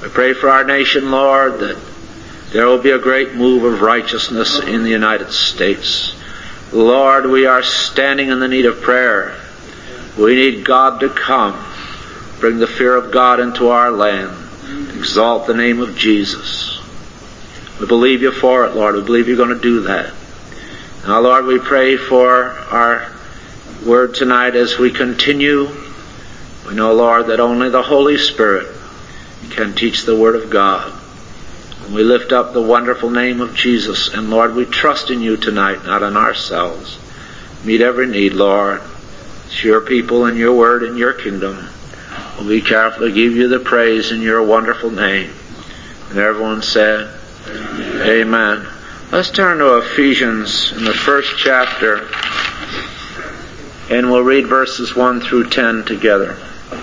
I pray for our nation, Lord, that there will be a great move of righteousness in the United States. Lord, we are standing in the need of prayer. We need God to come, bring the fear of God into our land, exalt the name of Jesus. We believe you for it, Lord. We believe you're going to do that. Now, Lord, we pray for our word tonight as we continue. We know, Lord, that only the Holy Spirit can teach the Word of God. And we lift up the wonderful name of Jesus. And, Lord, we trust in you tonight, not in ourselves. Meet every need, Lord. It's your people and your Word and your kingdom. We'll be careful to give you the praise in your wonderful name. And everyone said, Amen. Let's turn to Ephesians in the first chapter. And we'll read verses 1 through 10 together.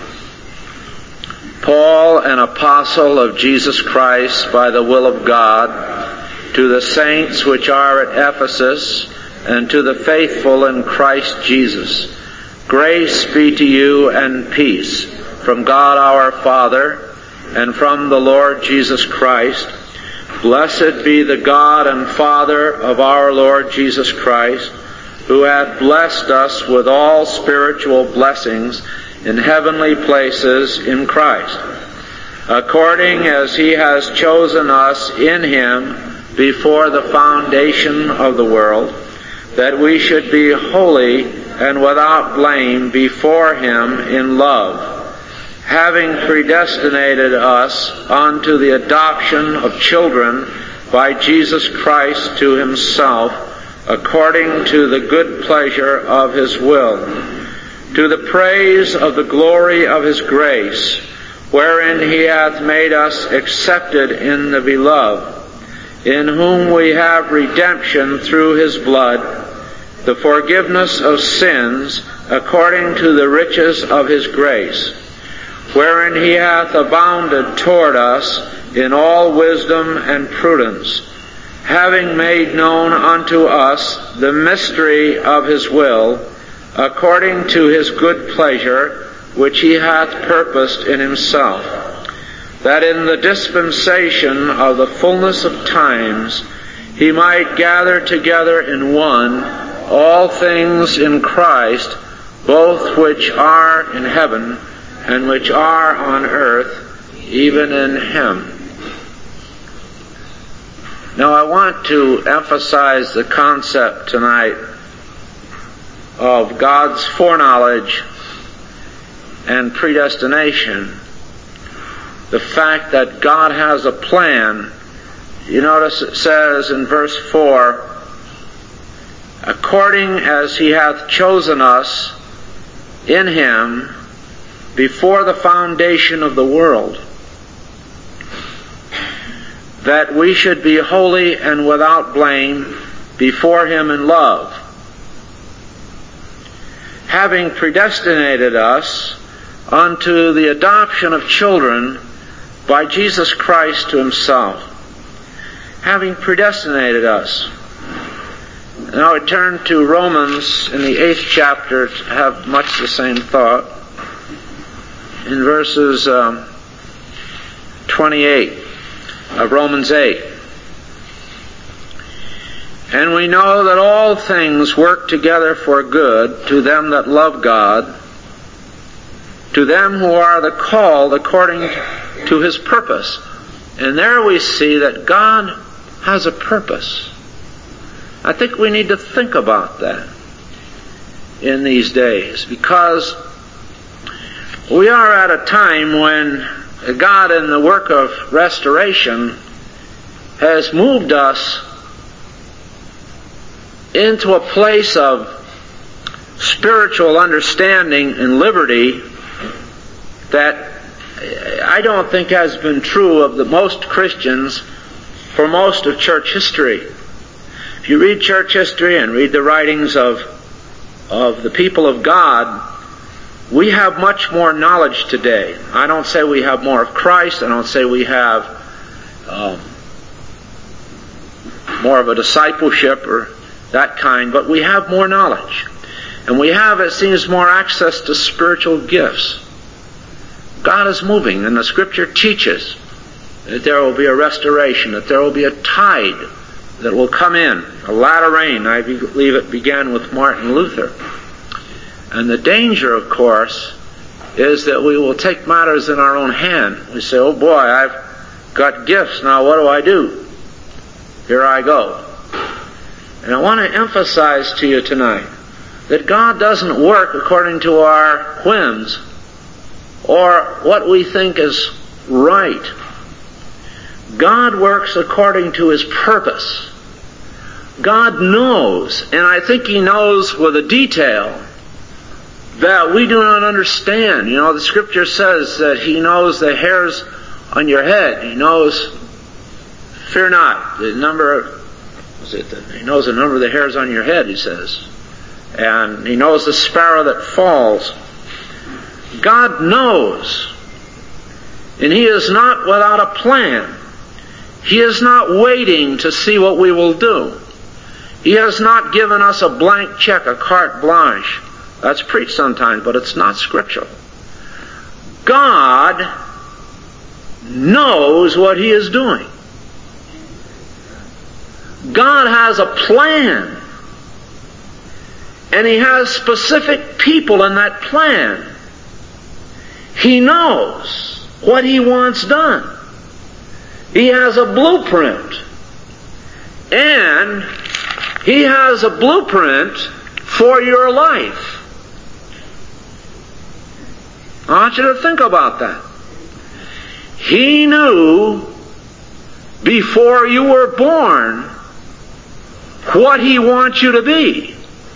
Paul, an apostle of Jesus Christ by the will of God, to the saints which are at Ephesus, and to the faithful in Christ Jesus, grace be to you and peace from God our Father and from the Lord Jesus Christ. Blessed be the God and Father of our Lord Jesus Christ, who hath blessed us with all spiritual blessings in heavenly places in Christ, according as he has chosen us in him before the foundation of the world, that we should be holy and without blame before him in love, having predestinated us unto the adoption of children by Jesus Christ to himself, according to the good pleasure of his will, to the praise of the glory of his grace, wherein he hath made us accepted in the beloved, in whom we have redemption through his blood, the forgiveness of sins, according to the riches of his grace, wherein he hath abounded toward us in all wisdom and prudence, having made known unto us the mystery of his will, according to his good pleasure, which he hath purposed in himself, that in the dispensation of the fullness of times he might gather together in one all things in Christ, both which are in heaven and which are on earth, even in him. Now I want to emphasize the concept tonight of God's foreknowledge and predestination. The fact that God has a plan. You notice it says in verse 4, according as he hath chosen us in him before the foundation of the world, that we should be holy and without blame before him in love, having predestinated us unto the adoption of children by Jesus Christ to himself. Having predestinated us. Now we turn to Romans in the 8th chapter to have much the same thought. In verses 28 of Romans 8. And we know that all things work together for good to them that love God, to them who are the called according to his purpose. And there we see that God has a purpose. I think we need to think about that in these days, because we are at a time when God in the work of restoration has moved us into a place of spiritual understanding and liberty that I don't think has been true of the most Christians for most of church history. If you read church history and read the writings of the people of God, we have much more knowledge today. I don't say we have more of Christ. I don't say we have more of a discipleship or that kind, but we have more knowledge. And we have, it seems, more access to spiritual gifts. God is moving, and the Scripture teaches that there will be a restoration, that there will be a tide that will come in, a latter rain. I believe it began with Martin Luther. And the danger, of course, is that we will take matters in our own hand. We say, oh boy, I've got gifts, now what do? Here I go. And I want to emphasize to you tonight that God doesn't work according to our whims or what we think is right. God works according to His purpose. God knows, and I think He knows with a detail that we do not understand. You know, the Scripture says that He knows the hairs on your head. He knows, fear not, the number, He knows the number of the hairs on your head, He says. And He knows the sparrow that falls. God knows. And He is not without a plan. He is not waiting to see what we will do. He has not given us a blank check, a carte blanche. That's preached sometimes, but it's not scriptural. God knows what He is doing. God has a plan. And He has specific people in that plan. He knows what He wants done. He has a blueprint. And He has a blueprint for your life. I want you to think about that. He knew before you were born what He wants you to be.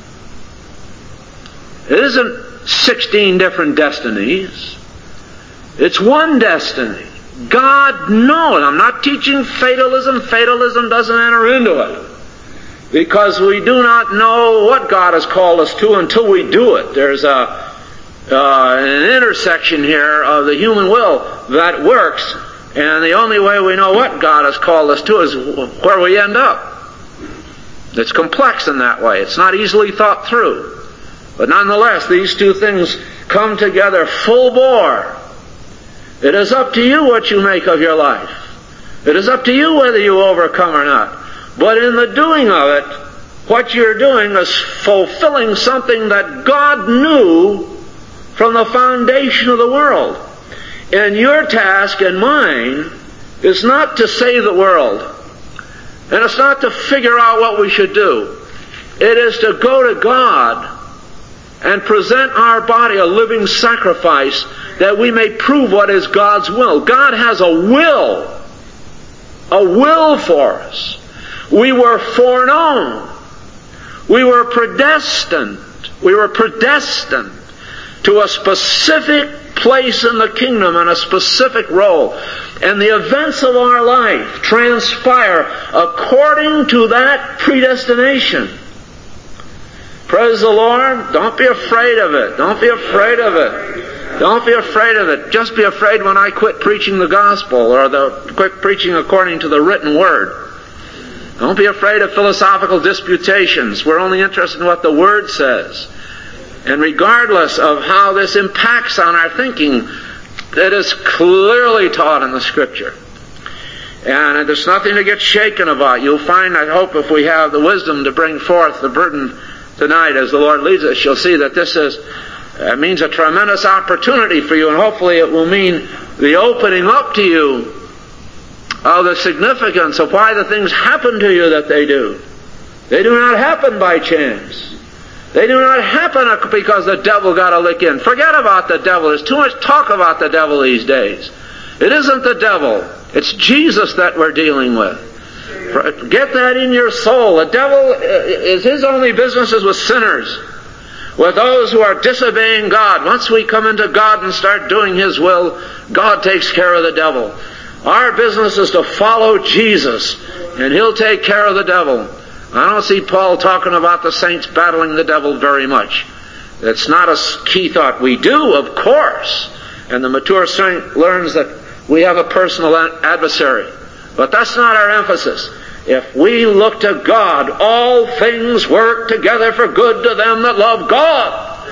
It isn't 16 different destinies. It's one destiny. God knows. I'm not teaching fatalism. Fatalism doesn't enter into it. Because we do not know what God has called us to until we do it. There's an intersection here of the human will that works, and the only way we know what God has called us to is where we end up. It's complex in that way. It's not easily thought through. But nonetheless, these two things come together full bore. It is up to you what you make of your life. It is up to you whether you overcome or not. But in the doing of it, what you're doing is fulfilling something that God knew from the foundation of the world. And your task and mine is not to save the world. And it's not to figure out what we should do. It is to go to God and present our body a living sacrifice that we may prove what is God's will. God has a will for us. We were foreknown. We were predestined to a specific place in the kingdom and a specific role. And the events of our life transpire according to that predestination. Praise the Lord. Don't be afraid of it. Don't be afraid of it. Don't be afraid of it. Just be afraid when I quit preaching the gospel or quit preaching according to the written word. Don't be afraid of philosophical disputations. We're only interested in what the Word says. And regardless of how this impacts on our thinking, it is clearly taught in the Scripture. And there's nothing to get shaken about. You'll find, I hope, if we have the wisdom to bring forth the burden tonight as the Lord leads us, you'll see that this means a tremendous opportunity for you, and hopefully it will mean the opening up to you of the significance of why the things happen to you that they do. They do not happen by chance. They do not happen because the devil got a lick in. Forget about the devil. There's too much talk about the devil these days. It isn't the devil. It's Jesus that we're dealing with. Get that in your soul. The devil is his only business is with sinners, with those who are disobeying God. Once we come into God and start doing His will, God takes care of the devil. Our business is to follow Jesus, and He'll take care of the devil. I don't see Paul talking about the saints battling the devil very much. It's not a key thought. We do, of course, and the mature saint learns that we have a personal adversary. But that's not our emphasis. If we look to God, all things work together for good to them that love God.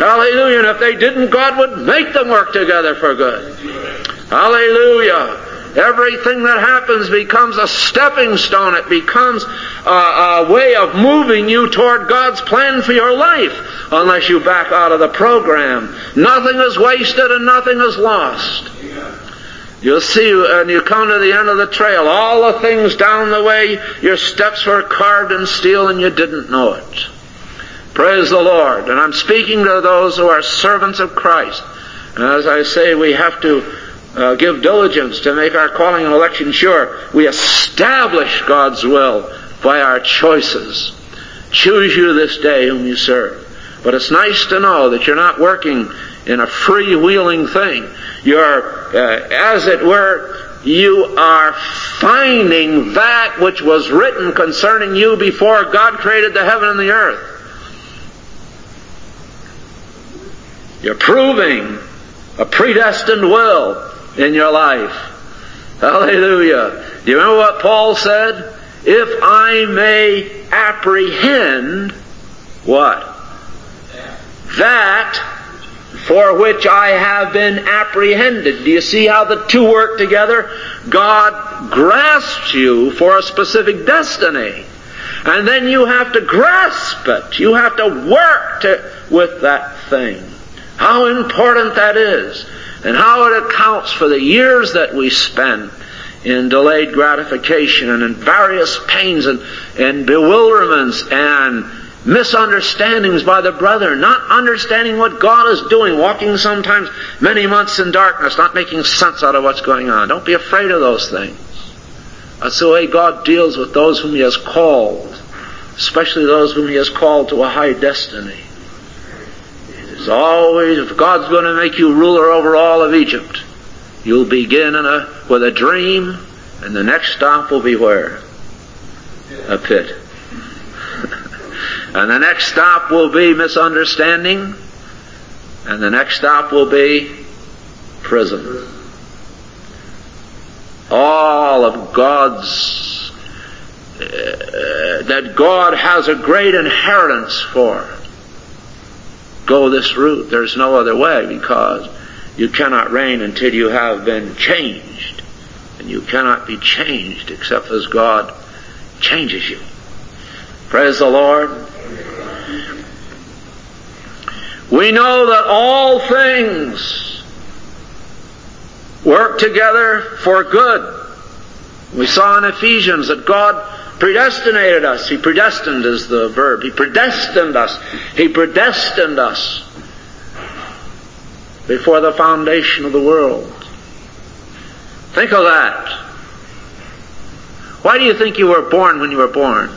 Hallelujah. And if they didn't, God would make them work together for good. Hallelujah. Everything that happens becomes a stepping stone. It becomes a way of moving you toward God's plan for your life, unless you back out of the program. Nothing is wasted and nothing is lost. You'll see when you come to the end of the trail, all the things down the way, your steps were carved in steel and you didn't know it. Praise the Lord. And I'm speaking to those who are servants of Christ. And as I say, we have to give diligence to make our calling and election sure. We establish God's will by our choices. Choose you this day whom you serve. But it's nice to know that you're not working in a freewheeling thing. You're, as it were, you are finding that which was written concerning you before God created the heaven and the earth. You're proving a predestined will in your life. Hallelujah. Do you remember what Paul said? If I may apprehend what? That for which I have been apprehended. Do you see how the two work together? God grasps you for a specific destiny. And then you have to grasp it. You have to work with that thing. How important that is. And how it accounts for the years that we spend in delayed gratification and in various pains and bewilderments and misunderstandings by the brethren, not understanding what God is doing, walking sometimes many months in darkness, not making sense out of what's going on. Don't be afraid of those things. That's the way God deals with those whom He has called, especially those whom He has called to a high destiny. It's always, if God's going to make you ruler over all of Egypt, you'll begin with a dream, and the next stop will be where? A pit. And the next stop will be misunderstanding, and the next stop will be prison. All of God's, that God has a great inheritance for. Go this route. There's no other way, because you cannot reign until you have been changed. And you cannot be changed except as God changes you. Praise the Lord. We know that all things work together for good. We saw in Ephesians that God predestinated us. He predestined is the verb. He predestined us. He predestined us before the foundation of the world. Think of that. Why do you think you were born when you were born?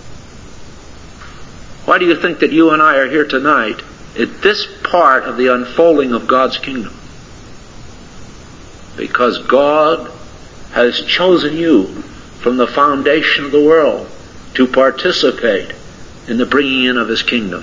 Why do you think that you and I are here tonight at this part of the unfolding of God's kingdom? Because God has chosen you from the foundation of the world to participate in the bringing in of His kingdom.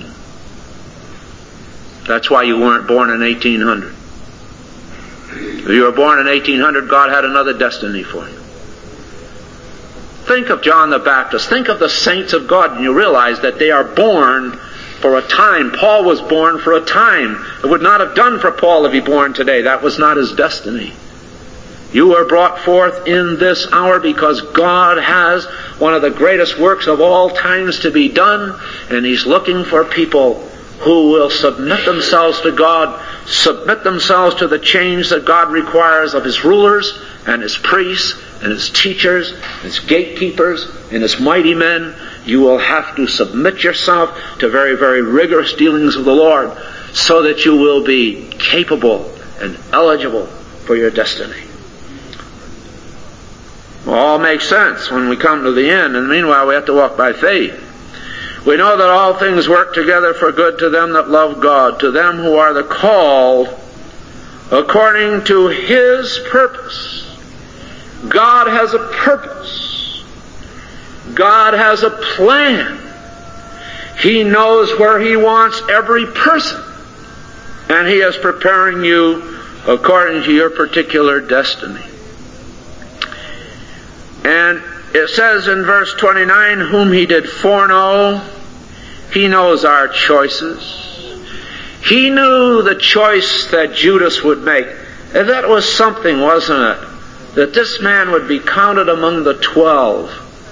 That's why you weren't born in 1800. If you were born in 1800, God had another destiny for you. Think of John the Baptist. Think of the saints of God, and you realize that they are born for a time. Paul was born for a time. It would not have done for Paul to be born today. That was not his destiny. You were brought forth in this hour because God has one of the greatest works of all times to be done, and He's looking for people who will submit themselves to God, submit themselves to the change that God requires of His rulers and His priests and His teachers, His gatekeepers and His mighty men. You will have to submit yourself to very, very rigorous dealings of the Lord so that you will be capable and eligible for your destiny. Well, all makes sense when we come to the end, and meanwhile we have to walk by faith. We know that all things work together for good to them that love God, to them who are the called according to His purpose. God has a purpose. God has a plan. He knows where He wants every person, and He is preparing you according to your particular destiny. And it says in verse 29, whom He did foreknow, He knows our choices. He knew the choice that Judas would make. And that was something, wasn't it? that this man would be counted among the 12.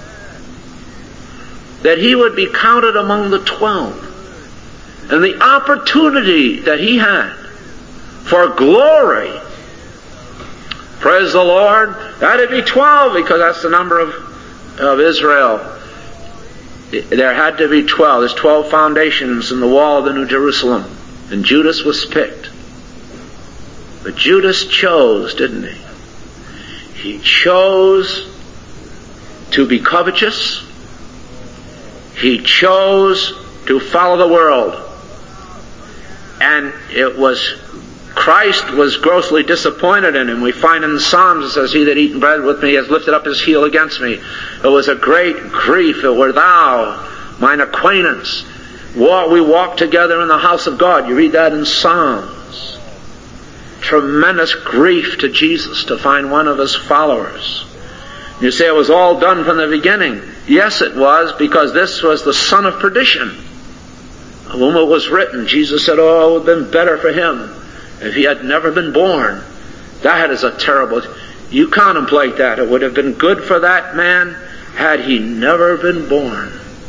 That he would be counted among the 12. And the opportunity that he had for glory. Praise the Lord. That'd be 12 because that's the number of Israel. There had to be 12. There's 12 foundations in the wall of the New Jerusalem. And Judas was picked. But Judas chose, didn't he? He chose to be covetous. He chose to follow the world. And Christ was grossly disappointed in him. We find in the Psalms, it says, "He that eaten bread with me has lifted up his heel against me. It was a great grief. It were thou, mine acquaintance. We walked together in the house of God." You read that in Psalms. Tremendous grief to Jesus to find one of his followers. You say it was all done from the beginning. Yes, it was, because this was the son of perdition, of whom it was written. Jesus said, "Oh, it would have been better for him if he had never been born." That is a terrible... You contemplate that. It would have been good for that man had he never been born.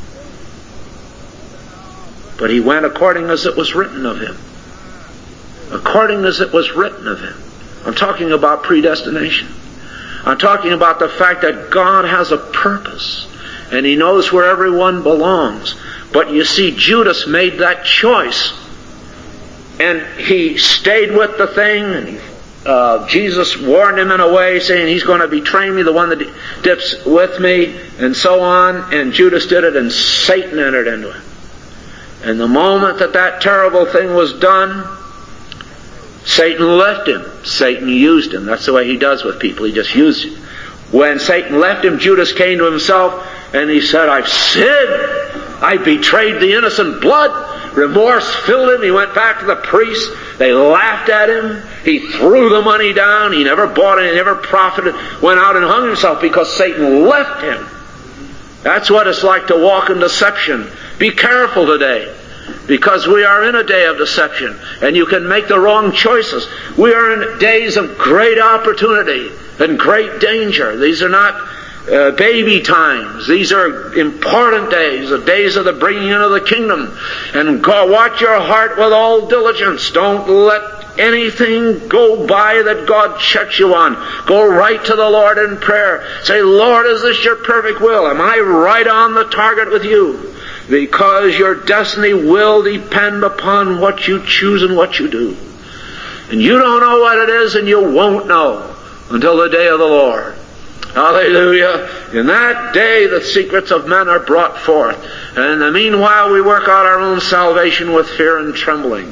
But he went according as it was written of him. According as it was written of him. I'm talking about predestination. I'm talking about the fact that God has a purpose. And he knows where everyone belongs. But you see, Judas made that choice. And he stayed with the thing, and Jesus warned him in a way, saying, "He's going to betray me, the one that dips with me," and so on. And Judas did it, and Satan entered into it. And the moment that terrible thing was done, Satan left him. Satan used him. That's the way he does with people. He just uses him. When Satan left him, Judas came to himself, and he said, "I've sinned. I betrayed the innocent blood." Remorse filled him. He went back to the priests. They laughed at him. He threw the money down. He never bought it. He never profited. Went out and hung himself because Satan left him. That's what it's like to walk in deception. Be careful today, because we are in a day of deception, and you can make the wrong choices. We are in days of great opportunity and great danger. These are not baby times. These are important days, the days of the bringing in of the kingdom. And God, watch your heart with all diligence. Don't let anything go by that God checks you on. Go right to the Lord in prayer. Say, "Lord, is this your perfect will? Am I right on the target with you?" Because your destiny will depend upon what you choose and what you do. And you don't know what it is, and you won't know until the day of the Lord. Hallelujah. In that day the secrets of men are brought forth. And in the meanwhile we work out our own salvation with fear and trembling.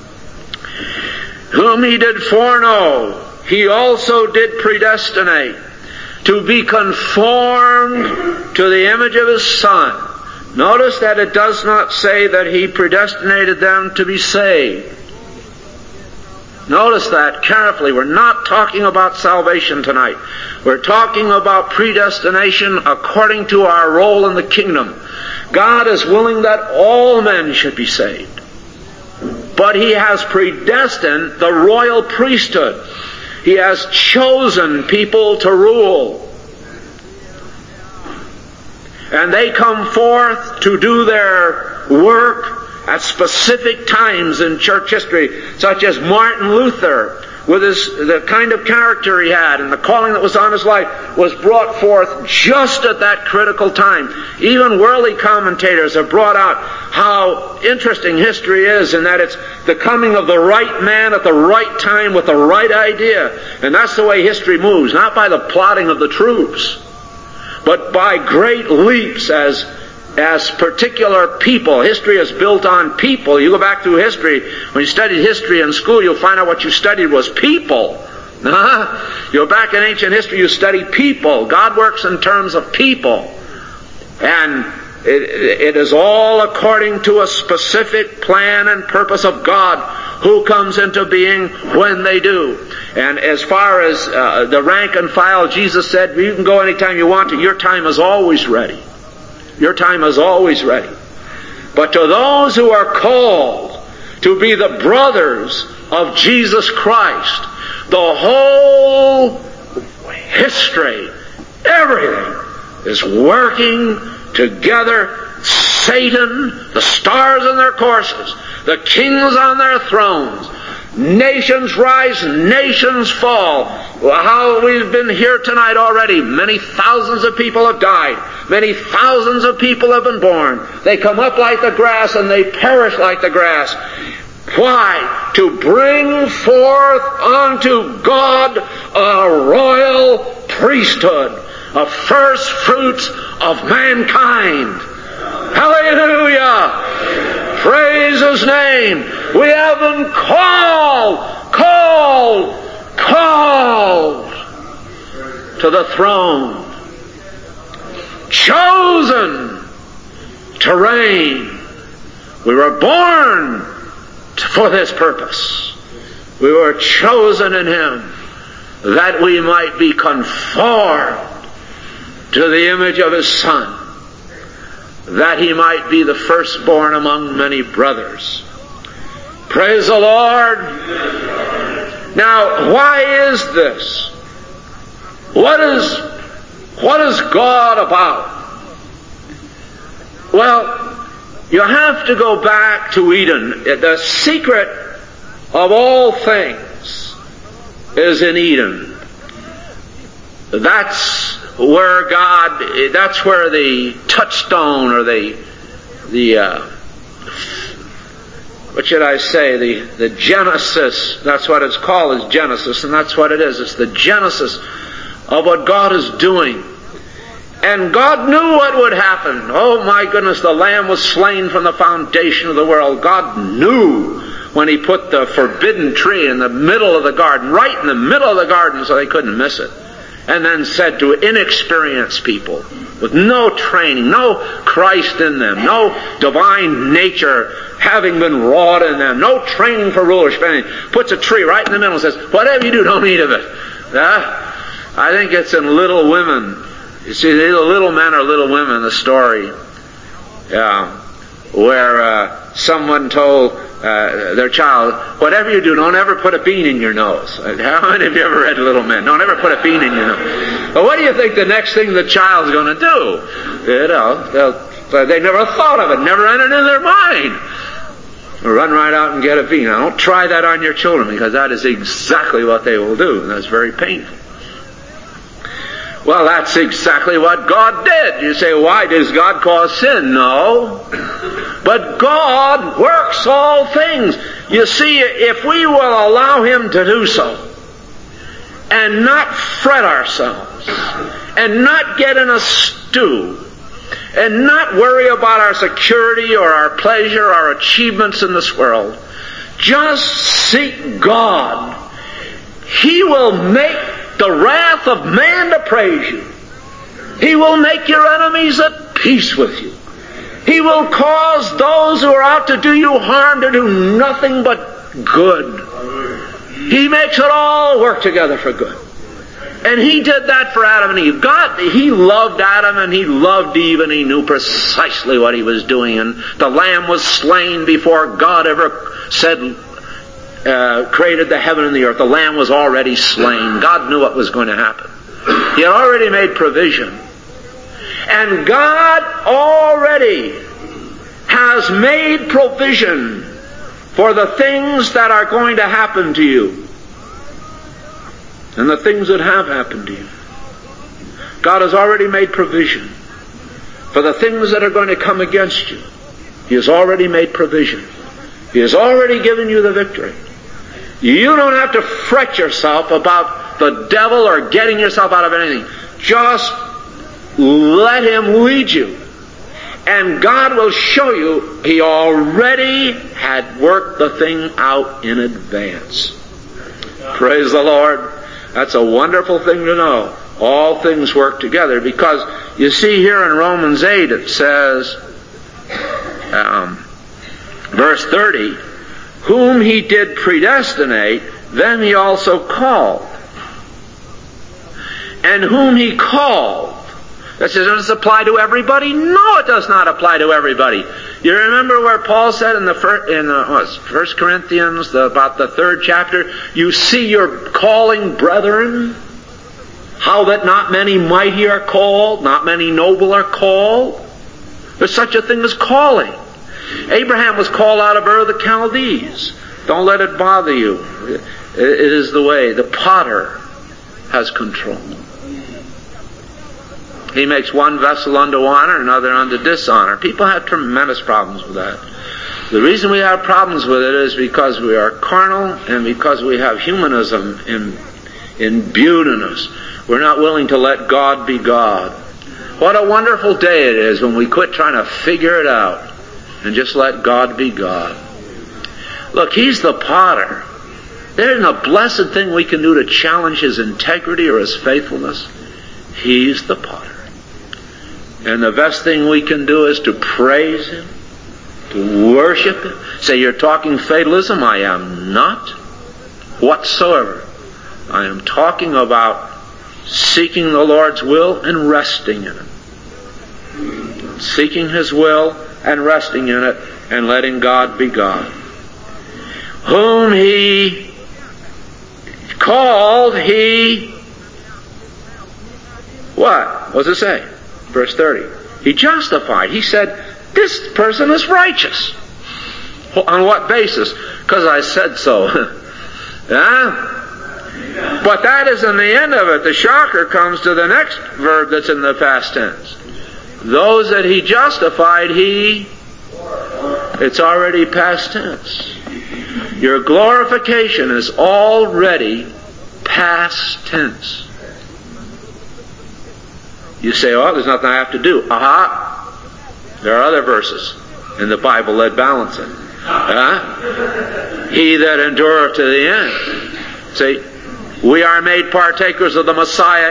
Whom he did foreknow, he also did predestinate to be conformed to the image of his Son. Notice that it does not say that he predestinated them to be saved. Notice that carefully. We're not talking about salvation tonight. We're talking about predestination according to our role in the kingdom. God is willing that all men should be saved. But he has predestined the royal priesthood. He has chosen people to rule. And they come forth to do their work at specific times in church history, such as Martin Luther, with the kind of character he had and the calling that was on his life, was brought forth just at that critical time. Even worldly commentators have brought out how interesting history is, in that it's the coming of the right man at the right time with the right idea. And that's the way history moves, not by the plotting of the troops, but by great leaps as particular people. History is built on people. You go back through history. When you studied history in school, you'll find out what you studied was people. You go back in ancient history, you study people. God works in terms of people. And it is all according to a specific plan and purpose of God, who comes into being when they do. And as far as the rank and file, Jesus said, you can go anytime you want to. Your time is always ready. Your time is always ready. But to those who are called to be the brothers of Jesus Christ, the whole history, everything is working together. Satan, the stars in their courses, the kings on their thrones, nations rise, nations fall. Well, how we've been here tonight already. Many thousands of people have died. Many thousands of people have been born. They come up like the grass and they perish like the grass. Why? To bring forth unto God a royal priesthood, a first fruits of mankind. Hallelujah! Praise His name. We have been called to the throne, chosen to reign. We were born for this purpose. We were chosen in Him that we might be conformed to the image of His Son, that He might be the firstborn among many brothers. Praise the Lord. Now, why is this? What is God about? Well, you have to go back to Eden. The secret of all things is in Eden. That's where the touchstone, or the Genesis, that's what it's called, is Genesis, and that's what it is. It's the Genesis of what God is doing. And God knew what would happen. Oh my goodness, the Lamb was slain from the foundation of the world. God knew when He put the forbidden tree in the middle of the garden, right in the middle of the garden, so they couldn't miss it. And then said to inexperienced people with no training, no Christ in them, no divine nature having been wrought in them, no training for rulership, puts a tree right in the middle and says, whatever you do, don't eat of it. I think it's in Little Women. You see, the little men are little women, the story. Where someone told their child, whatever you do, don't ever put a bean in your nose. How many of you ever read Little Men? Don't ever put a bean in your nose. Well, what do you think the next thing the child's going to do? They never thought of it, never entered in their mind. Run right out and get a bean. Now, don't try that on your children, because that is exactly what they will do, and that's very painful. Well, that's exactly what God did. You say, why does God cause sin? No. But God works all things. You see, if we will allow Him to do so, and not fret ourselves, and not get in a stew, and not worry about our security or our pleasure, our achievements in this world, just seek God. He will make the wrath of man to praise you. He will make your enemies at peace with you. He will cause those who are out to do you harm to do nothing but good. He makes it all work together for good. And He did that for Adam and Eve. He loved Adam and He loved Eve, and He knew precisely what He was doing. And the Lamb was slain before God ever created the heaven and the earth. The Lamb was already slain. God knew what was going to happen. He had already made provision. And God already has made provision for the things that are going to happen to you. And the things that have happened to you. God has already made provision for the things that are going to come against you. He has already made provision. He has already given you the victory. You don't have to fret yourself about the devil or getting yourself out of anything. Just let Him lead you. And God will show you He already had worked the thing out in advance. Praise the Lord. That's a wonderful thing to know. All things work together, because you see here in Romans 8 it says, verse 30, whom He did predestinate, them He also called. And whom He called. That says, does it apply to everybody? No, it does not apply to everybody. You remember where Paul said in 1 Corinthians, about the 3rd chapter, you see your calling, brethren? How that not many mighty are called, not many noble are called. There's such a thing as calling. Abraham was called out of Ur of the Chaldees. Don't let it bother you. It is the way. The potter has control. He makes one vessel unto honor, another unto dishonor. People have tremendous problems with that. The reason we have problems with it is because we are carnal and because we have humanism imbued in us. We're not willing to let God be God. What a wonderful day it is when we quit trying to figure it out and just let God be God. Look, He's the potter. There isn't a blessed thing we can do to challenge His integrity or His faithfulness. He's the potter. And the best thing we can do is to praise Him, to worship Him. Say, you're talking fatalism? I am not whatsoever. I am talking about seeking the Lord's will and resting in it. Seeking His will and resting in it and letting God be God. Whom He called, He... What? What does it say? Verse 30. He justified. He said, this person is righteous. On what basis? Because I said so. But that isn't the end of it. The shocker comes to the next verb that's in the past tense. Those that He justified, it's already past tense. Your glorification is already past tense. You say, oh, there's nothing I have to do. There are other verses in the Bible that balance it. He that endureth to the end. See, we are made partakers of the Messiah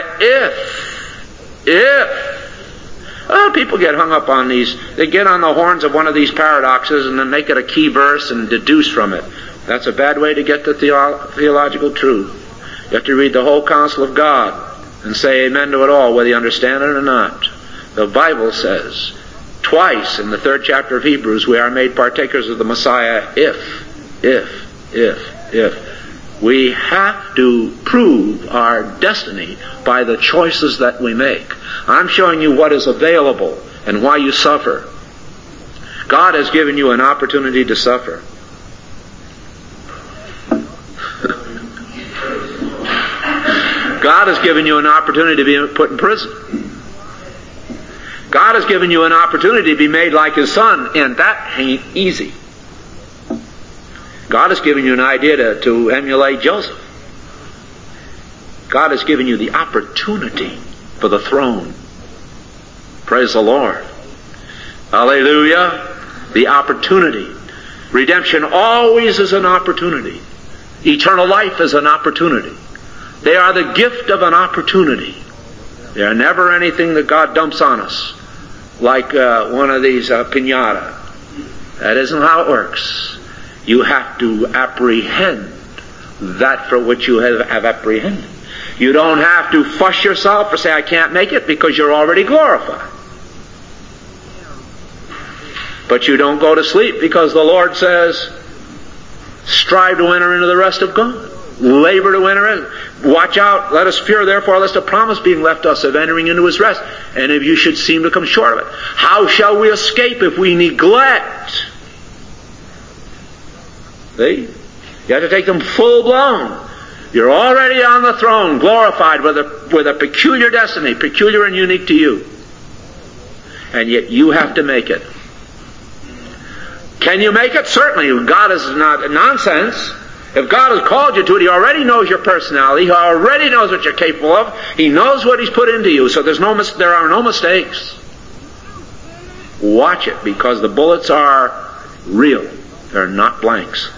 if. People get hung up on these. They get on the horns of one of these paradoxes and then make it a key verse and deduce from it. That's a bad way to get to theological truth. You have to read the whole counsel of God and say amen to it all, whether you understand it or not. The Bible says twice in the 3rd chapter of Hebrews, we are made partakers of the Messiah if. We have to prove our destiny by the choices that we make. I'm showing you what is available and why you suffer. God has given you an opportunity to suffer. God has given you an opportunity to be put in prison. God has given you an opportunity to be made like His Son, and that ain't easy. God has given you an idea to emulate Joseph. God has given you the opportunity for the throne. Praise the Lord. Hallelujah. The opportunity. Redemption always is an opportunity. Eternal life is an opportunity. They are the gift of an opportunity. They are never anything that God dumps on us, like one of these piñata. That isn't how it works. You have to apprehend that for which you have apprehended. You don't have to fuss yourself or say, I can't make it, because you're already glorified. But you don't go to sleep because the Lord says, strive to enter into the rest of God. Labor to enter in. Watch out. Let us fear, therefore, lest a promise being left us of entering into His rest, and if you should seem to come short of it. How shall we escape if we neglect? See? You have to take them full blown. You're already on the throne, glorified with a peculiar destiny, peculiar and unique to you. And yet you have to make it. Can you make it? Certainly. God is not nonsense. If God has called you to it, He already knows your personality. He already knows what you're capable of. He knows what He's put into you. So there are no mistakes. Watch it, because the bullets are real. They're not blanks.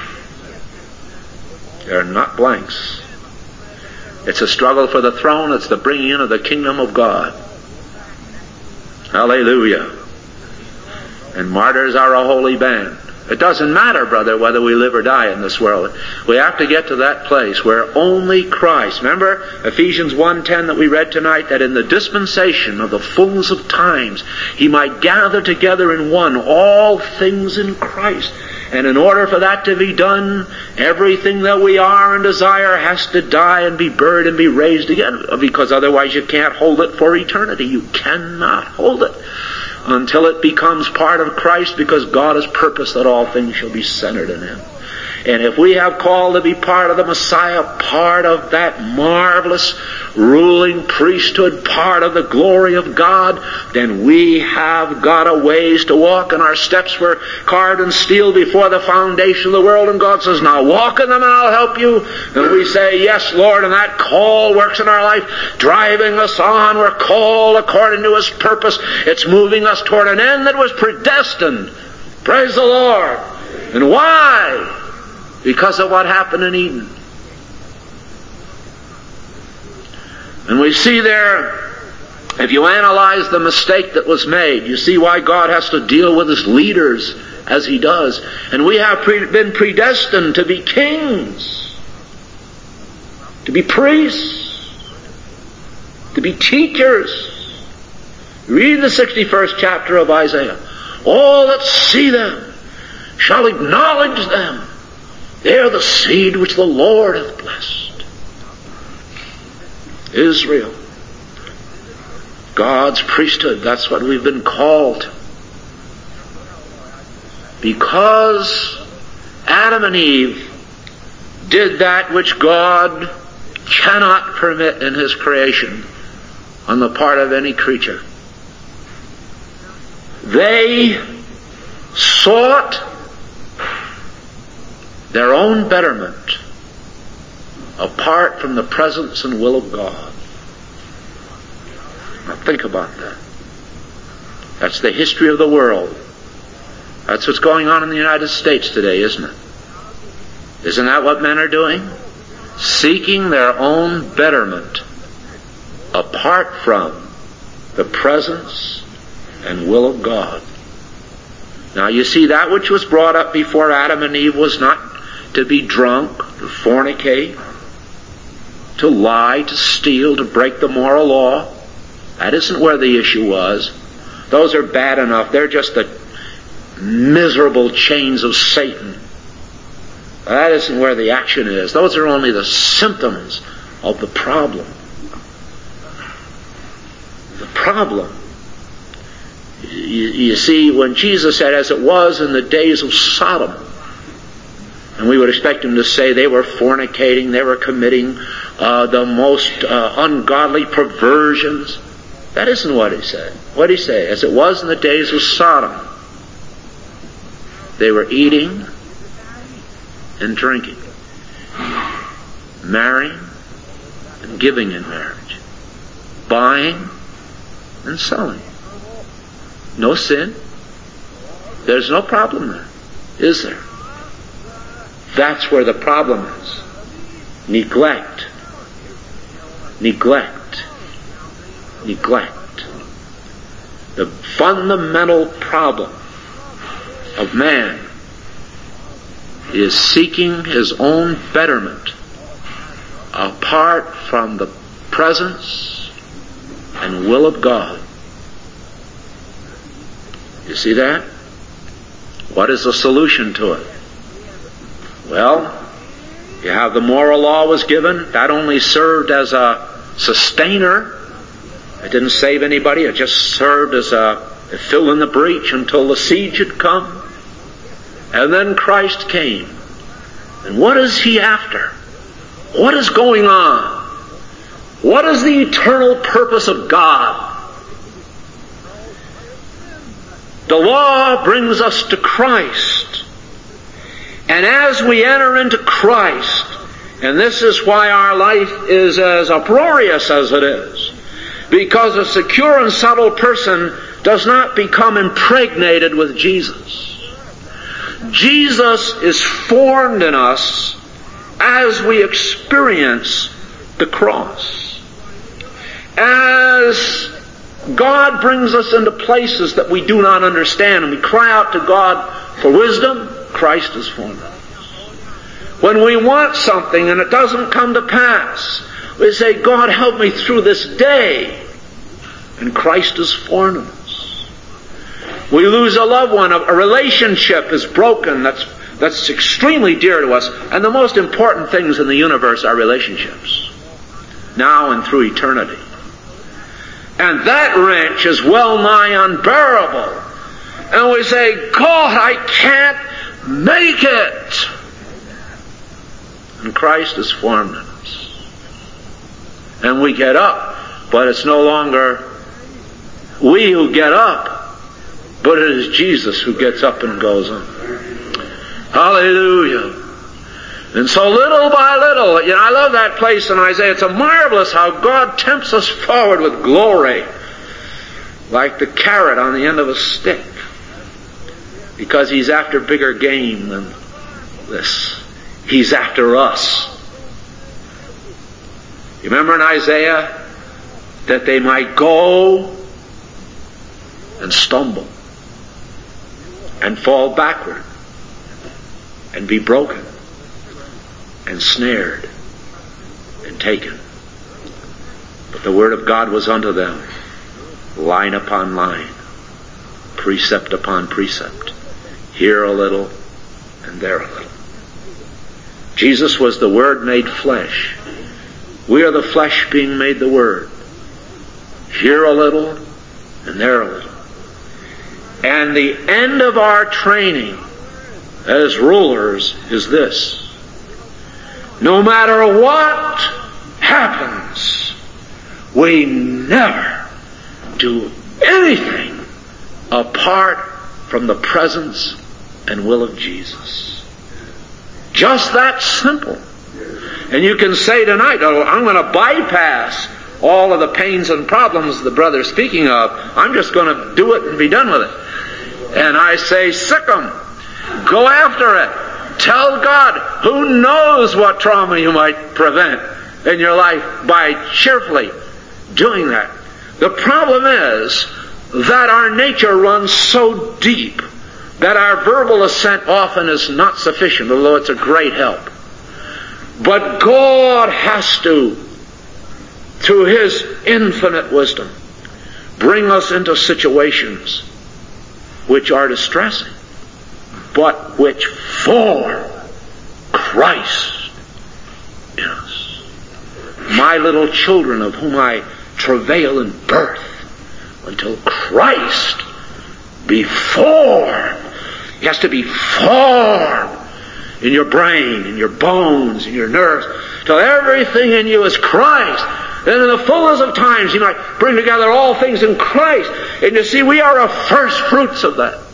They're not blanks. It's a struggle for the throne. It's the bringing in of the kingdom of God. Hallelujah. And martyrs are a holy band. It doesn't matter, brother, whether we live or die in this world. We have to get to that place where only Christ. Remember Ephesians 1:10 that we read tonight, that in the dispensation of the fullness of times He might gather together in one all things in Christ. And in order for that to be done, everything that we are and desire has to die and be buried and be raised again, because otherwise you can't hold it for eternity. You cannot hold it until it becomes part of Christ, because God has purposed that all things shall be centered in Him. And if we have called to be part of the Messiah, part of that marvelous ruling priesthood, part of the glory of God, then we have got a ways to walk, and our steps were carved in steel before the foundation of the world, and God says, now walk in them and I'll help you. And we say, yes, Lord, and that call works in our life, driving us on. We're called according to His purpose. It's moving us toward an end that was predestined. Praise the Lord. And why? Because of what happened in Eden. And we see there, if you analyze the mistake that was made, you see why God has to deal with His leaders as He does. And we have been predestined to be kings, to be priests, to be teachers. Read the 61st chapter of Isaiah. All that see them shall acknowledge them. They are the seed which the Lord hath blessed. Israel, God's priesthood, that's what we've been called. Because Adam and Eve did that which God cannot permit in His creation on the part of any creature. They sought their own betterment apart from the presence and will of God. Now think about that. That's the history of the world. That's what's going on in the United States today, isn't it? Isn't that what men are doing? Seeking their own betterment apart from the presence and will of God. Now you see, that which was brought up before Adam and Eve was not to be drunk, to fornicate, to lie, to steal, to break the moral law. That isn't where the issue was. Those are bad enough. They're just the miserable chains of Satan. That isn't where the action is. Those are only the symptoms of the problem. The problem. You see, when Jesus said, as it was in the days of Sodom, and we would expect Him to say they were fornicating, they were committing the most ungodly perversions. That isn't what He said. What did He say? As it was in the days of Sodom, they were eating and drinking, marrying and giving in marriage, buying and selling. No sin. There's no problem there, is there? That's where the problem is. Neglect. Neglect. Neglect. The fundamental problem of man is seeking his own betterment apart from the presence and will of God. You see that? What is the solution to it? Well, you have the moral law was given. That only served as a sustainer. It didn't save anybody. It just served as it filled in the breach until the siege had come. And then Christ came. And what is He after? What is going on? What is the eternal purpose of God? The law brings us to Christ. And as we enter into Christ, and this is why our life is as uproarious as it is, because a secure and subtle person does not become impregnated with Jesus. Jesus is formed in us as we experience the cross. As God brings us into places that we do not understand, and we cry out to God for wisdom, Christ is formed in us. When we want something and it doesn't come to pass, we say, God, help me through this day. And Christ is formed in us. We lose a loved one, a relationship is broken, that's that's extremely dear to us, and the most important things in the universe are relationships, now and through eternity. And that wrench is well nigh unbearable. And we say, God, I can't make it. And Christ is formed in us. And we get up, but it's no longer we who get up, but it is Jesus who gets up and goes on. Hallelujah. And so little by little, I love that place in Isaiah. It's a marvelous how God tempts us forward with glory, like the carrot on the end of a stick, because He's after bigger game than this. He's after us. You remember in Isaiah that they might go and stumble and fall backward and be broken and snared and taken. But the Word of God was unto them, line upon line, precept upon precept, here a little and there a little. Jesus was the Word made flesh. We are the flesh being made the Word. Here a little and there a little. And the end of our training as rulers is this: no matter what happens, we never do anything apart from the presence and will of Jesus. Just that simple. And you can say tonight, oh, I'm going to bypass all of the pains and problems the brother's speaking of. I'm just going to do it and be done with it. And I say, sick 'em. Go after it. Tell God, who knows what trauma you might prevent in your life by cheerfully doing that. The problem is that our nature runs so deep that our verbal assent often is not sufficient, although it's a great help. But God has to, through His infinite wisdom, bring us into situations which are distressing, but which for Christ in us. My little children, of whom I travail in birth, until Christ be formed. He has to be formed in your brain, in your bones, in your nerves, till everything in you is Christ. Then in the fullness of times He might bring together all things in Christ. And you see, we are a first fruits of that.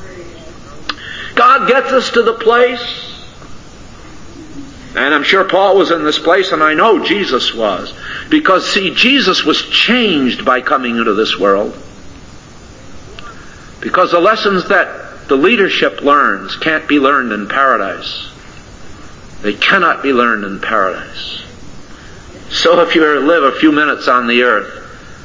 God gets us to the place, and I'm sure Paul was in this place, and I know Jesus was, because see, Jesus was changed by coming into this world. Because the lessons that the leadership learns can't be learned in paradise. They cannot be learned in paradise. So if you live a few minutes on the earth,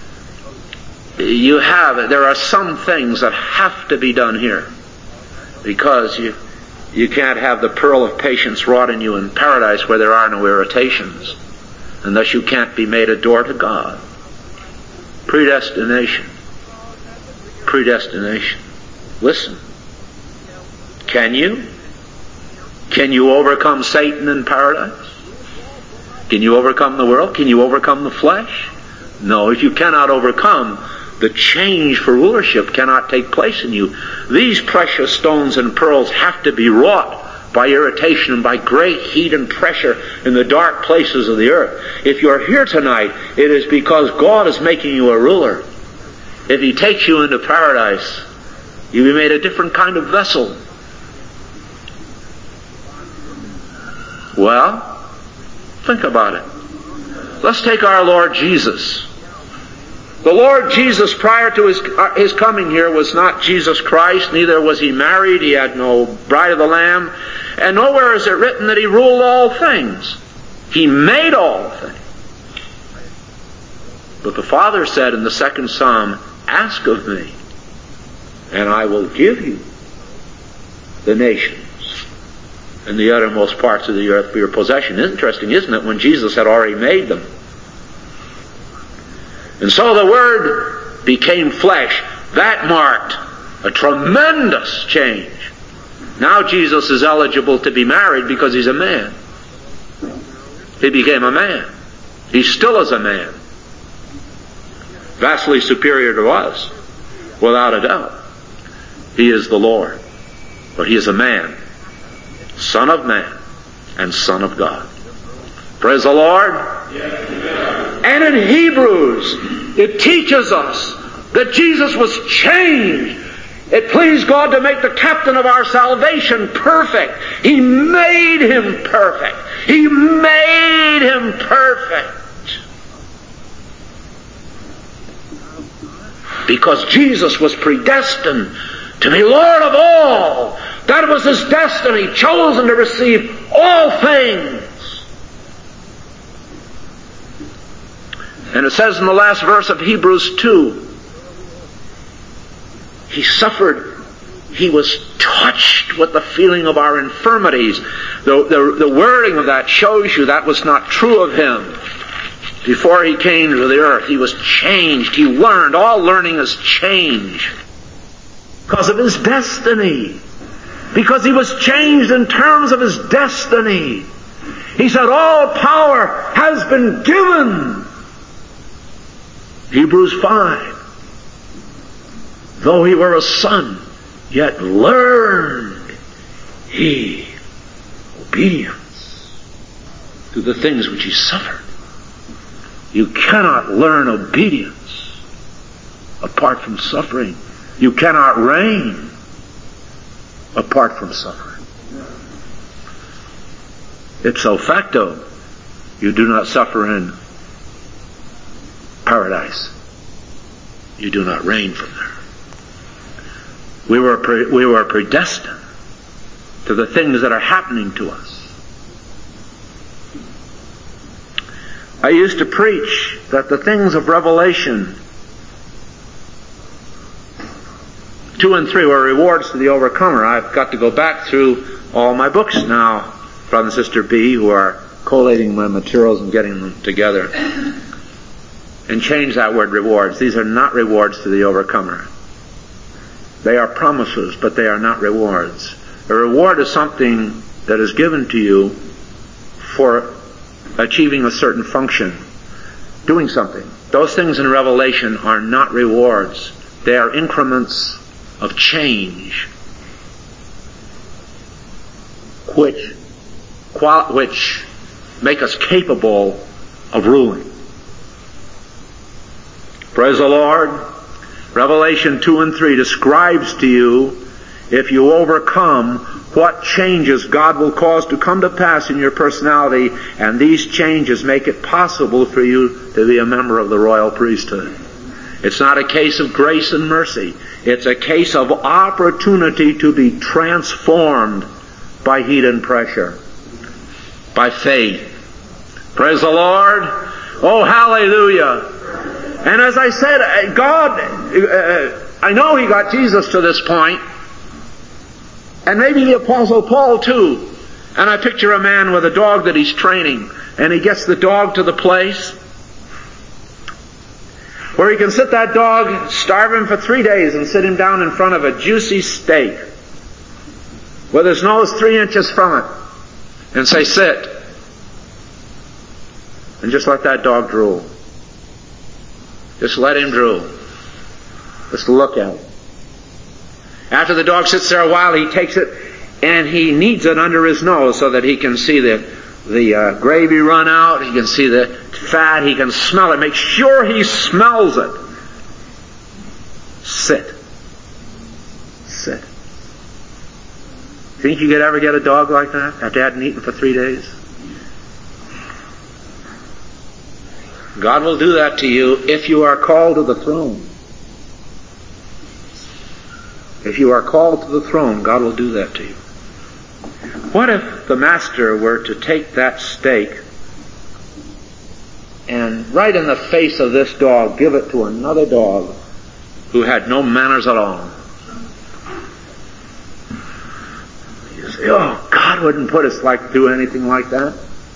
there are some things that have to be done here, because you can't have the pearl of patience wrought in you in paradise where there are no irritations, and thus you can't be made a door to God. Predestination. Predestination. Listen. Can you? Can you overcome Satan in paradise? Can you overcome the world? Can you overcome the flesh? No, if you cannot overcome, the change for rulership cannot take place in you. These precious stones and pearls have to be wrought by irritation and by great heat and pressure in the dark places of the earth. If you're here tonight, it is because God is making you a ruler. If He takes you into paradise, you'll be made a different kind of vessel. Well, think about it. Let's take our Lord Jesus. The Lord Jesus, prior to His coming here, was not Jesus Christ. Neither was He married. He had no bride of the Lamb. And nowhere is it written that He ruled all things. He made all things. But the Father said in the second Psalm, ask of me, and I will give you the nations and the uttermost parts of the earth for your possession. Interesting, isn't it, when Jesus had already made them? And so the Word became flesh. That marked a tremendous change. Now Jesus is eligible to be married because he's a man. He became a man. He still is a man. Vastly superior to us, without a doubt. He is the Lord. But he is a man. Son of man and Son of God. Praise the Lord. Yes. And in Hebrews, it teaches us that Jesus was changed. It pleased God to make the captain of our salvation perfect. He made him perfect. He made him perfect. Because Jesus was predestined to be Lord of all. That was his destiny, chosen to receive all things. And it says in the last verse of Hebrews 2, he suffered, he was touched with the feeling of our infirmities. The wording of that shows you that was not true of him. Before he came to the earth, he was changed. He learned. All learning is change. Because of his destiny. Because he was changed in terms of his destiny. He said, all power has been given. Hebrews 5. Though he were a son, yet learned he obedience to the things which he suffered. You cannot learn obedience apart from suffering. You cannot reign apart from suffering. Ipso facto, you do not suffer in paradise. You do not reign from there. We were predestined to the things that are happening to us. I used to preach that the things of Revelation 2 and 3 were rewards to the overcomer. I've got to go back through all my books now, Brother and Sister B, who are collating my materials and getting them together, and change that word rewards. These are not rewards to the overcomer. They are promises, but they are not rewards. A reward is something that is given to you for achieving a certain function, doing something. Those things in Revelation are not rewards. They are increments of change, which make us capable of ruling. Praise the Lord. Revelation 2 and 3 describes to you, if you overcome, what changes God will cause to come to pass in your personality, and these changes make it possible for you to be a member of the royal priesthood. It's not a case of grace and mercy. It's a case of opportunity to be transformed by heat and pressure, by faith. Praise the Lord. Oh, hallelujah. And as I said, God, I know He got Jesus to this point, and maybe the Apostle Paul too. And I picture a man with a dog that he's training, and he gets the dog to the place where he can sit that dog, starve him for 3 days, and sit him down in front of a juicy steak with his nose 3 inches from it, and say, sit. And just let that dog drool. Just let him drool. Just look at it. After the dog sits there a while, he takes it and he kneads it under his nose so that he can see the gravy run out, he can see the fat, he can smell it. Make sure he smells it. Sit. Sit. Think you could ever get a dog like that after hadn't eaten for 3 days? God will do that to you if you are called to the throne. If you are called to the throne, God will do that to you. What if the master were to take that steak and right in the face of this dog give it to another dog who had no manners at all? You say, oh, God wouldn't put us do anything like that.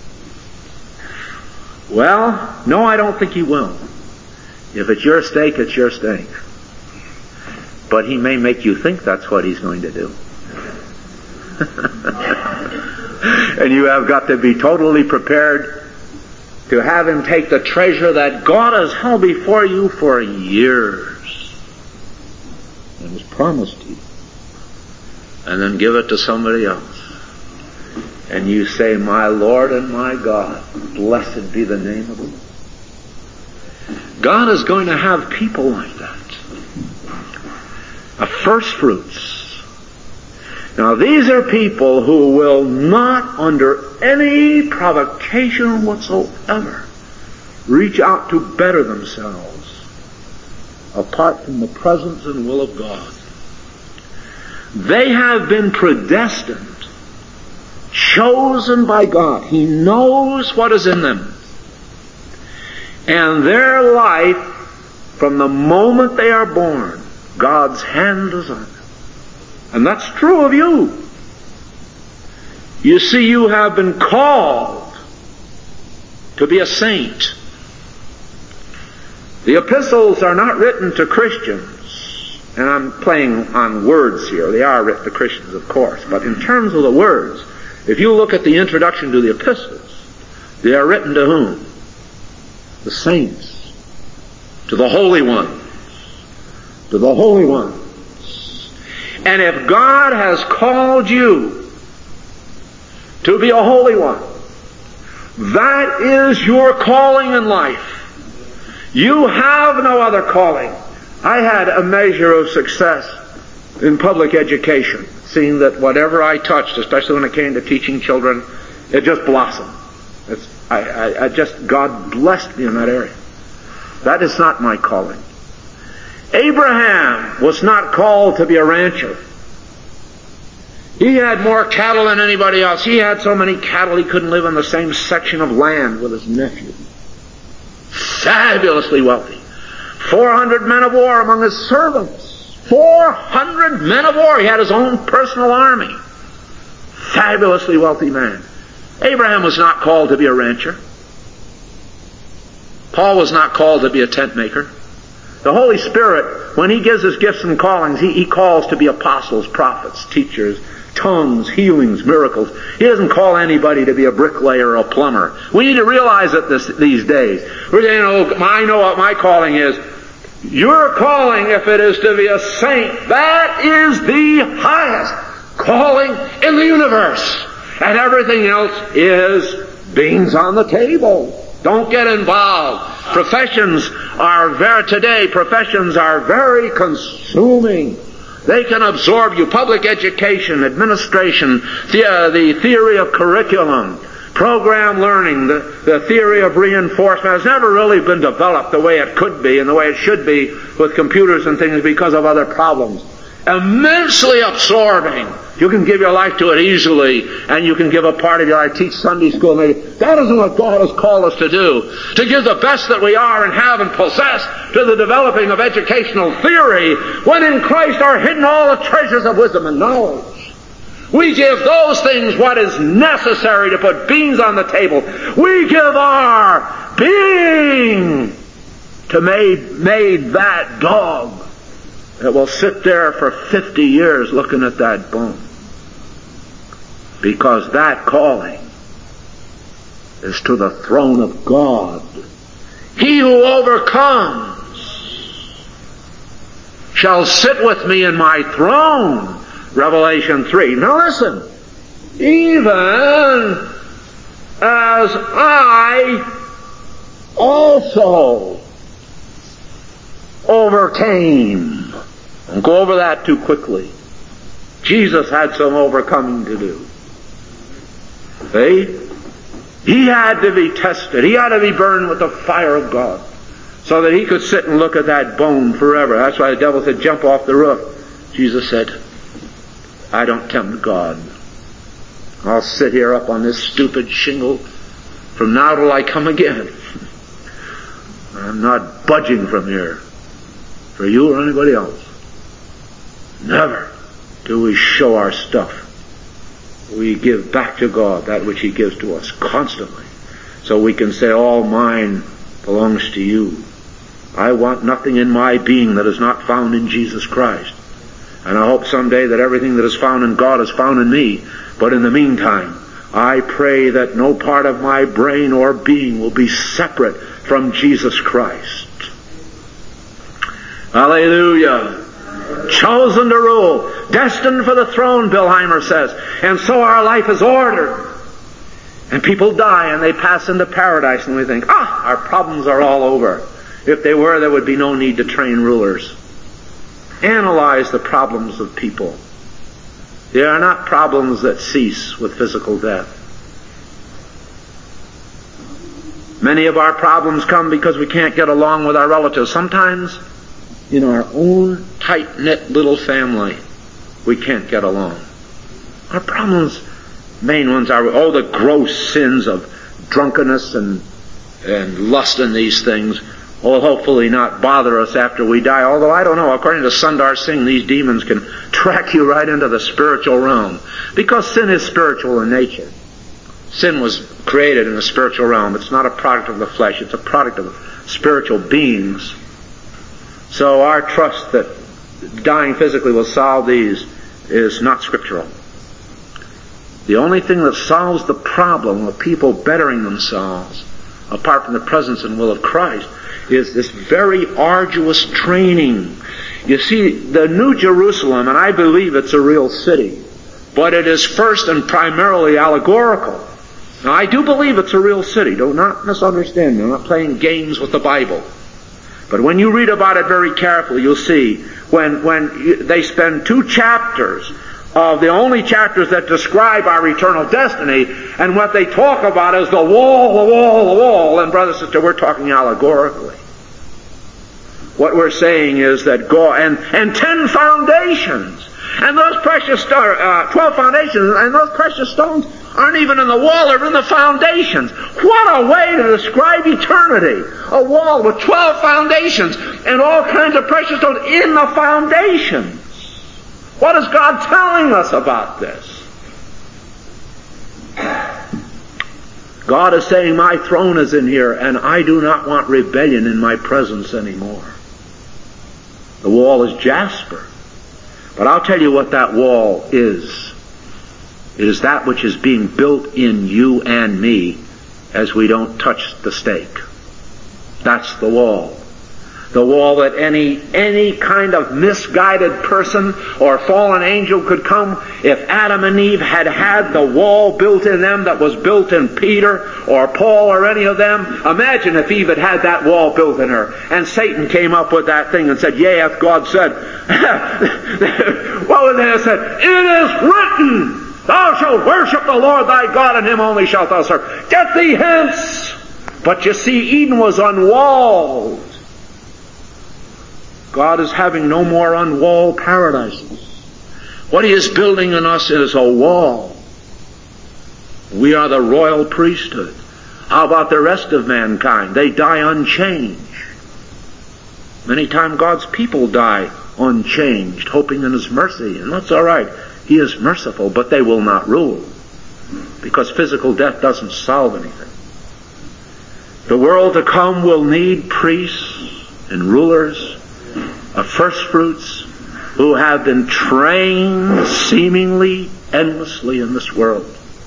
Well, no, I don't think He will. If it's your steak, it's your steak. But He may make you think that's what He's going to do. And you have got to be totally prepared to have Him take the treasure that God has held before you for years and has promised you, and then give it to somebody else. And you say, my Lord and my God, blessed be the name of the Lord. God is going to have people like that. First fruits. Now these are people who will not, under any provocation whatsoever, reach out to better themselves apart from the presence and will of God. They have been predestined, chosen by God. He knows what is in them. And their life, from the moment they are born, God's hand is on them. And that's true of you. You see, you have been called to be a saint. The epistles are not written to Christians, and I'm playing on words here. They are written to Christians, of course. But in terms of the words, if you look at the introduction to the epistles, they are written to whom? The saints. To the holy ones. To the holy ones. And if God has called you to be a holy one, that is your calling in life. You have no other calling. I had a measure of success in public education, seeing that whatever I touched, especially when it came to teaching children, it just blossomed. God blessed me in that area. That is not my calling. Abraham was not called to be a rancher. He had more cattle than anybody else. He had so many cattle he couldn't live in the same section of land with his nephew. Fabulously wealthy. 400 men of war among his servants. 400 men of war. He had his own personal army. Fabulously wealthy man. Abraham was not called to be a rancher. Paul was not called to be a tent maker. The Holy Spirit, when He gives His gifts and callings, He calls to be apostles, prophets, teachers, tongues, healings, miracles. He doesn't call anybody to be a bricklayer or a plumber. We need to realize it these days. I know what my calling is. Your calling, if it is to be a saint, that is the highest calling in the universe. And everything else is beans on the table. Don't get involved. Professions are very consuming. They can absorb you. Public education, administration, the theory of curriculum, program learning, the theory of reinforcement has never really been developed the way it could be and the way it should be with computers and things because of other problems. Immensely absorbing. You can give your life to it easily, and you can give a part of your life, teach Sunday school maybe. That isn't what God has called us to do. To give the best that we are and have and possess to the developing of educational theory, when in Christ are hidden all the treasures of wisdom and knowledge. We give those things what is necessary to put beans on the table. We give our being to made that dog that will sit there for 50 years looking at that bone. Because that calling is to the throne of God. He who overcomes shall sit with me in my throne. Revelation 3. Now listen. Even as I also overcame. Don't go over that too quickly. Jesus had some overcoming to do. See? He had to be tested. He had to be burned with the fire of God so that he could sit and look at that bone forever. That's why the devil said, jump off the roof. Jesus said, I don't tempt God. I'll sit here up on this stupid shingle from now till I come again. I'm not budging from here for you or anybody else. Never do we show our stuff. We give back to God that which He gives to us constantly. So we can say, all mine belongs to you. I want nothing in my being that is not found in Jesus Christ. And I hope someday that everything that is found in God is found in me. But in the meantime, I pray that no part of my brain or being will be separate from Jesus Christ. Hallelujah. Chosen to rule, destined for the throne, Bill Heimer says. And so our life is ordered. And people die and they pass into paradise, and we think, our problems are all over. If they were, there would be no need to train rulers. Analyze the problems of people. They are not problems that cease with physical death. Many of our problems come because we can't get along with our relatives. Sometimes in our own tight-knit little family, we can't get along. Our problems, main ones are, the gross sins of drunkenness and lust and these things will hopefully not bother us after we die. Although I don't know, according to Sundar Singh, these demons can track you right into the spiritual realm. Because sin is spiritual in nature. Sin was created in the spiritual realm. It's not a product of the flesh. It's a product of spiritual beings. So our trust that dying physically will solve these is not scriptural. The only thing that solves the problem of people bettering themselves, apart from the presence and will of Christ, is this very arduous training. You see, the New Jerusalem, and I believe it's a real city, but it is first and primarily allegorical. Now, I do believe it's a real city. Do not misunderstand me. I'm not playing games with the Bible. But when you read about it very carefully, you'll see when they spend 2 chapters of the only chapters that describe our eternal destiny, and what they talk about is the wall, and brother, sister, we're talking allegorically. What we're saying is that God, and 10 foundations, and those precious 12 foundations, and those precious stones aren't even in the wall, they're in the foundations. What a way to describe eternity. A wall with 12 foundations, and all kinds of precious stones in the foundations. What is God telling us about this? God is saying, my throne is in here, and I do not want rebellion in my presence anymore. The wall is jasper. But I'll tell you what that wall is. It is that which is being built in you and me as we don't touch the stake. That's the wall. The wall that any kind of misguided person or fallen angel could come. If Adam and Eve had the wall built in them that was built in Peter or Paul or any of them, imagine if Eve had that wall built in her. And Satan came up with that thing and said, yea, hath God said. What would they have said? It is written, thou shalt worship the Lord thy God, and him only shalt thou serve. Get thee hence! But you see, Eden was unwalled. God is having no more unwalled paradises. What He is building in us is a wall. We are the royal priesthood. How about the rest of mankind? They die unchanged. Many times God's people die unchanged, hoping in His mercy. And that's all right. He is merciful, but they will not rule. Because physical death doesn't solve anything. The world to come will need priests and rulers of first fruits who have been trained seemingly endlessly in this world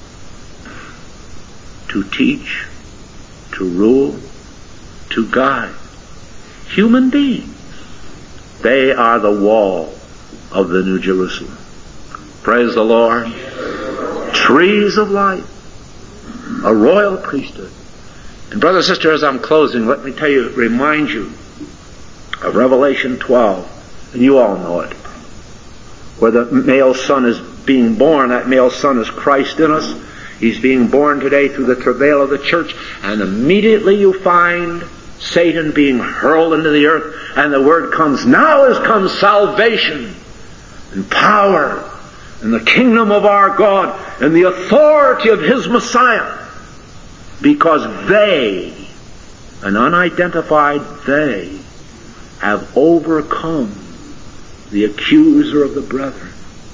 to teach, to rule, to guide human beings. They are the wall of the New Jerusalem. Praise the Lord. Trees of life, a royal priesthood. And brother and sister, as I'm closing, let me remind you of Revelation 12, and you all know it, where the male son is being born. That male son is Christ in us. He's being born today through the travail of the church, and immediately you find Satan being hurled into the earth, and the word comes, now has come salvation and power and the kingdom of our God and the authority of His Messiah, because they, an unidentified they, have overcome the accuser of the brethren.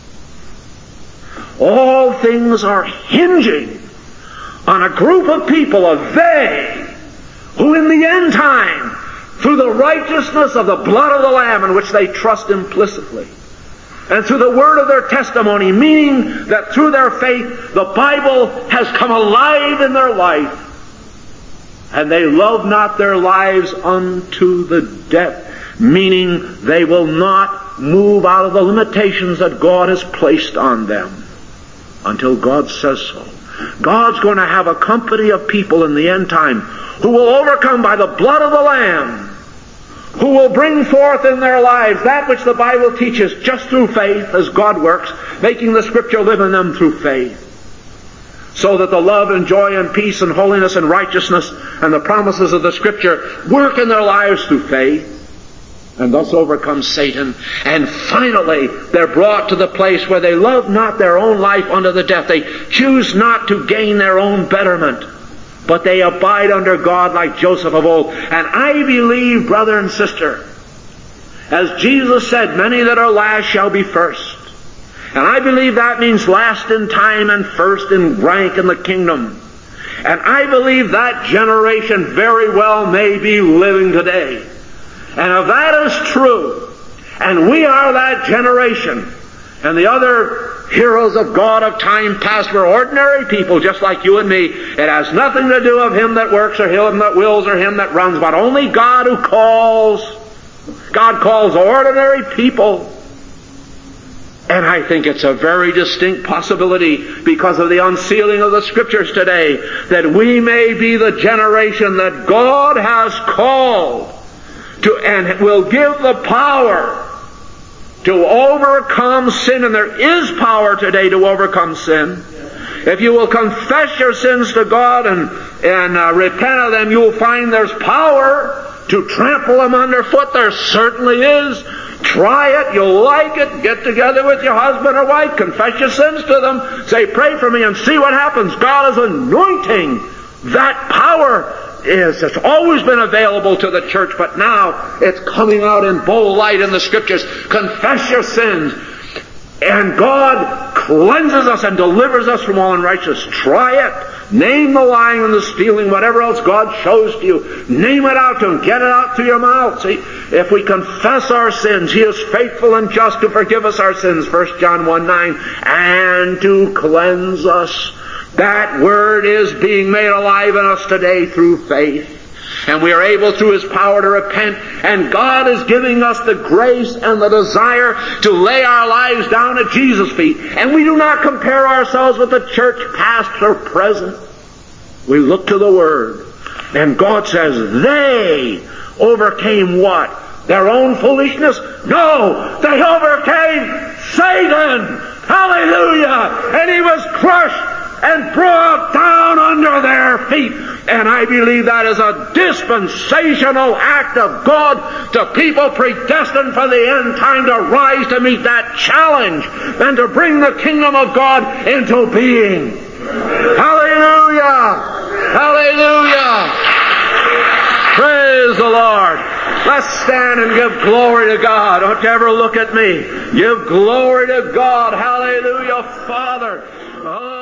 All things are hinging on a group of people, of they, who in the end time, through the righteousness of the blood of the Lamb in which they trust implicitly, and through the word of their testimony, meaning that through their faith, the Bible has come alive in their life. And they love not their lives unto the death, meaning they will not move out of the limitations that God has placed on them until God says so. God's going to have a company of people in the end time who will overcome by the blood of the Lamb, who will bring forth in their lives that which the Bible teaches just through faith as God works, making the Scripture live in them through faith. So that the love and joy and peace and holiness and righteousness and the promises of the Scripture work in their lives through faith, and thus overcome Satan. And finally, they're brought to the place where they love not their own life unto the death. They choose not to gain their own betterment, but they abide under God like Joseph of old. And I believe, brother and sister, as Jesus said, many that are last shall be first. And I believe that means last in time and first in rank in the kingdom. And I believe that generation very well may be living today. And if that is true, and we are that generation, and the other heroes of God of time past were ordinary people just like you and me, it has nothing to do with him that works or him that wills or him that runs, but only God who calls. God calls ordinary people. And I think it's a very distinct possibility because of the unsealing of the Scriptures today that we may be the generation that God has called to, and will give the power to overcome sin. And there is power today to overcome sin. If you will confess your sins to God and repent of them, you will find there's power to trample them underfoot. There certainly is. Try it, you'll like it, get together with your husband or wife, confess your sins to them, say, pray for me, and see what happens. God is anointing. That power it's always been available to the church, but now it's coming out in bold light in the Scriptures. Confess your sins, and God cleanses us and delivers us from all unrighteousness. Try it. Name the lying and the stealing, whatever else God shows to you. Name it out to Him. Get it out through your mouth. See, if we confess our sins, He is faithful and just to forgive us our sins, 1 John 1:9, and to cleanse us. That Word is being made alive in us today through faith. And we are able through His power to repent. And God is giving us the grace and the desire to lay our lives down at Jesus' feet. And we do not compare ourselves with the church past or present. We look to the Word. And God says, they overcame what? Their own foolishness? No! They overcame Satan! Hallelujah! And he was crushed and brought down under their feet. And I believe that is a dispensational act of God to people predestined for the end time to rise to meet that challenge and to bring the kingdom of God into being. Hallelujah! Hallelujah! Praise the Lord. Let's stand and give glory to God. Don't you ever look at me. Give glory to God. Hallelujah, Father. Oh.